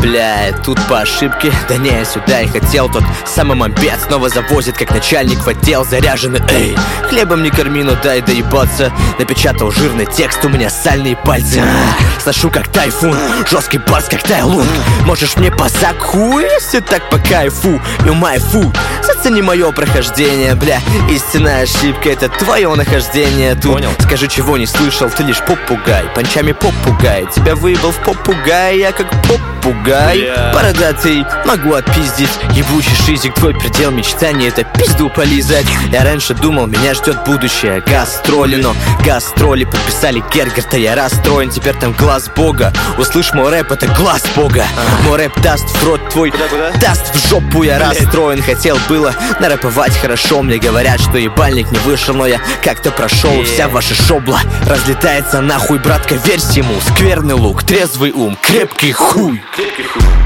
Бля, тут по ошибке, да не, я сюда и хотел. Тот самый мопед снова завозит, как начальник в отдел заряженный. Эй, хлебом не корми, но дай доебаться. Напечатал жирный текст, у меня сальные пальцы. Сношу как тайфун, жесткий бас как тайлун. Можешь мне посак хуй, если так по кайфу. You my food, зацени мое прохождение. Бля, истинная ошибка, это твое нахождение тут. Понял. Скажи, чего не слышал, ты лишь попугай. Панчами попугай, тебя выебал в попугай. Я как попугай, бородатый, могу отпиздить. Ебучий шизик, твой предел мечтаний — это пизду полизать. Я раньше думал, меня ждет будущее гастроли, но гастроли подписали Гергерта. Я расстроен, теперь там глаз бога. Услышь мой рэп, это глаз бога. Мой рэп даст в рот твой, даст в жопу. Я расстроен, хотел было нарэповать хорошо. Мне говорят, что ебальник не вышел, но я как-то прошел. Вся ваша шобла разлетается нахуй, братка, верь всему. Скверный лук, трезвый ум, крепкий хуй.